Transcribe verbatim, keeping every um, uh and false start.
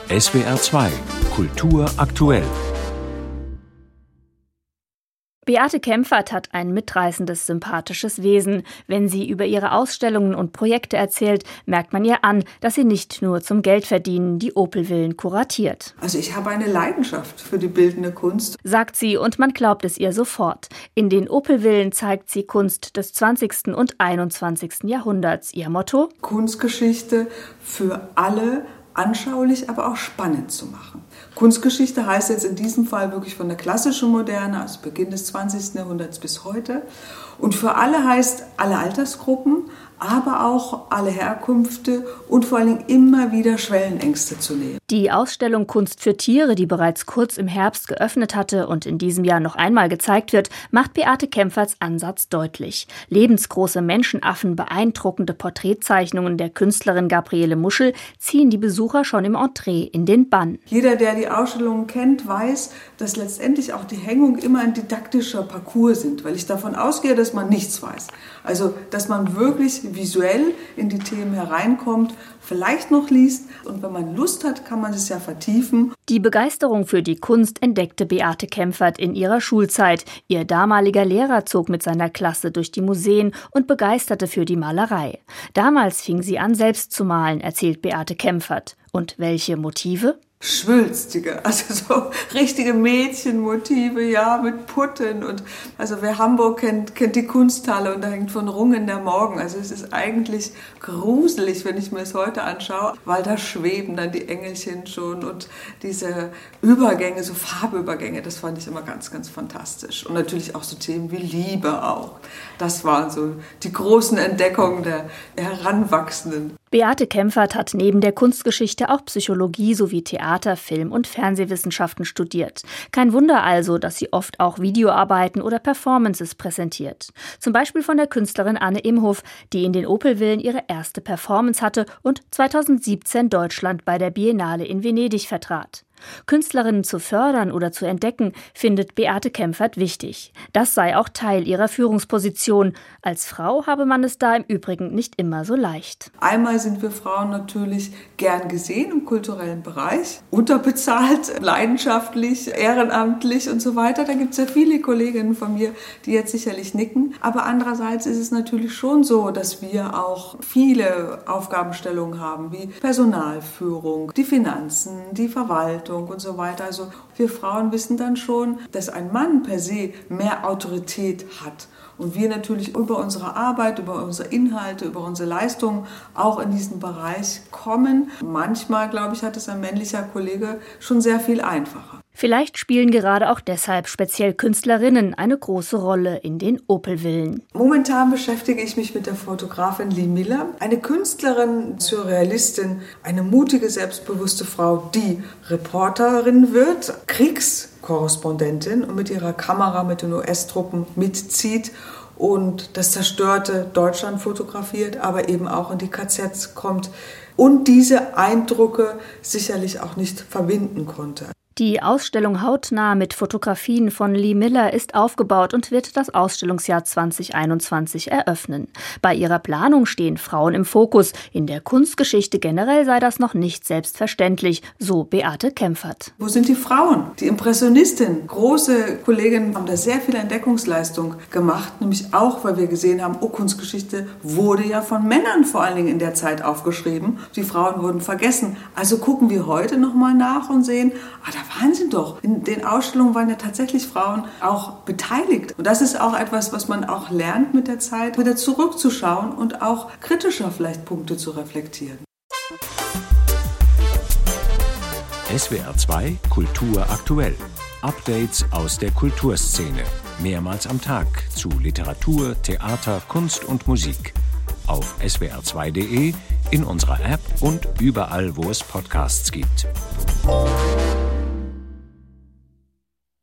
S W R zwei Kultur aktuell. Beate Kempfert hat ein mitreißendes, sympathisches Wesen. Wenn sie über ihre Ausstellungen und Projekte erzählt, merkt man ihr an, dass sie nicht nur zum Geldverdienen die Opelvillen kuratiert. Also ich habe eine Leidenschaft für die bildende Kunst, sagt sie, und man glaubt es ihr sofort. In den Opelvillen zeigt sie Kunst des zwanzigsten und einundzwanzigsten Jahrhunderts. Ihr Motto? Kunstgeschichte für alle anschaulich, aber auch spannend zu machen. Kunstgeschichte heißt jetzt in diesem Fall wirklich von der klassischen Moderne, also Beginn des zwanzigsten Jahrhunderts bis heute. Und für alle heißt alle Altersgruppen, aber auch alle Herkünfte und vor allen Dingen immer wieder Schwellenängste zu nehmen. Die Ausstellung Kunst für Tiere, die bereits kurz im Herbst geöffnet hatte und in diesem Jahr noch einmal gezeigt wird, macht Beate Kempferts Ansatz deutlich. Lebensgroße Menschenaffen, beeindruckende Porträtzeichnungen der Künstlerin Gabriele Muschel ziehen die Besucher schon im Entree in den Bann. Jeder, der die Ausstellung kennt, weiß, dass letztendlich auch die Hängungen immer ein didaktischer Parcours sind, weil ich davon ausgehe, dass man nichts weiß. Also, dass man wirklich visuell in die Themen hereinkommt, vielleicht noch liest und wenn man Lust hat, kann man es ja vertiefen. Die Begeisterung für die Kunst entdeckte Beate Kempfert in ihrer Schulzeit. Ihr damaliger Lehrer zog mit seiner Klasse durch die Museen und begeisterte für die Malerei. Damals fing sie an, selbst zu malen, erzählt Beate Kempfert. Und welche Motive? Schwülstige, also so richtige Mädchenmotive, ja, mit Putten und also wer Hamburg kennt, kennt die Kunsthalle und da hängt von Rungen der Morgen. Also es ist eigentlich gruselig, wenn ich mir es heute anschaue, weil da schweben dann die Engelchen schon und diese Übergänge, so Farbübergänge, das fand ich immer ganz, ganz fantastisch. Und natürlich auch so Themen wie Liebe auch. Das waren so die großen Entdeckungen der Heranwachsenden. Beate Kempfert hat neben der Kunstgeschichte auch Psychologie sowie Theater-, Film- und Fernsehwissenschaften studiert. Kein Wunder also, dass sie oft auch Videoarbeiten oder Performances präsentiert. Zum Beispiel von der Künstlerin Anne Imhof, die in den Opelvillen ihre erste Performance hatte und zweitausendsiebzehn Deutschland bei der Biennale in Venedig vertrat. Künstlerinnen zu fördern oder zu entdecken, findet Beate Kempfert wichtig. Das sei auch Teil ihrer Führungsposition. Als Frau habe man es da im Übrigen nicht immer so leicht. Einmal sind wir Frauen natürlich gern gesehen im kulturellen Bereich, unterbezahlt, leidenschaftlich, ehrenamtlich und so weiter. Da gibt es ja viele Kolleginnen von mir, die jetzt sicherlich nicken. Aber andererseits ist es natürlich schon so, dass wir auch viele Aufgabenstellungen haben, wie Personalführung, die Finanzen, die Verwaltung und so weiter. Also wir Frauen wissen dann schon, dass ein Mann per se mehr Autorität hat. Und wir natürlich über unsere Arbeit, über unsere Inhalte, über unsere Leistungen auch in diesen Bereich kommen. Manchmal, glaube ich, hat es ein männlicher Kollege schon sehr viel einfacher. Vielleicht spielen gerade auch deshalb speziell Künstlerinnen eine große Rolle in den Opelvillen. Momentan beschäftige ich mich mit der Fotografin Lee Miller, eine Künstlerin, Surrealistin, eine mutige, selbstbewusste Frau, die Reporterin wird, Kriegskorrespondentin und mit ihrer Kamera mit den U S-Truppen mitzieht und das zerstörte Deutschland fotografiert, aber eben auch in die K Zs kommt und diese Eindrücke sicherlich auch nicht verbinden konnte. Die Ausstellung Hautnah mit Fotografien von Lee Miller ist aufgebaut und wird das Ausstellungsjahr zwanzig einundzwanzig eröffnen. Bei ihrer Planung stehen Frauen im Fokus. In der Kunstgeschichte generell sei das noch nicht selbstverständlich, so Beate Kempfert. Wo sind die Frauen? Die Impressionistinnen. Große Kolleginnen haben da sehr viel Entdeckungsleistung gemacht, nämlich auch, weil wir gesehen haben, oh, Kunstgeschichte wurde ja von Männern vor allen Dingen in der Zeit aufgeschrieben. Die Frauen wurden vergessen. Also gucken wir heute nochmal nach und sehen, ah, da Wahnsinn doch. In den Ausstellungen waren ja tatsächlich Frauen auch beteiligt. Und das ist auch etwas, was man auch lernt mit der Zeit, wieder zurückzuschauen und auch kritischer vielleicht Punkte zu reflektieren. S W R zwei Kultur aktuell. Updates aus der Kulturszene. Mehrmals am Tag zu Literatur, Theater, Kunst und Musik. Auf S W R zwei punkt de, in unserer App und überall, wo es Podcasts gibt.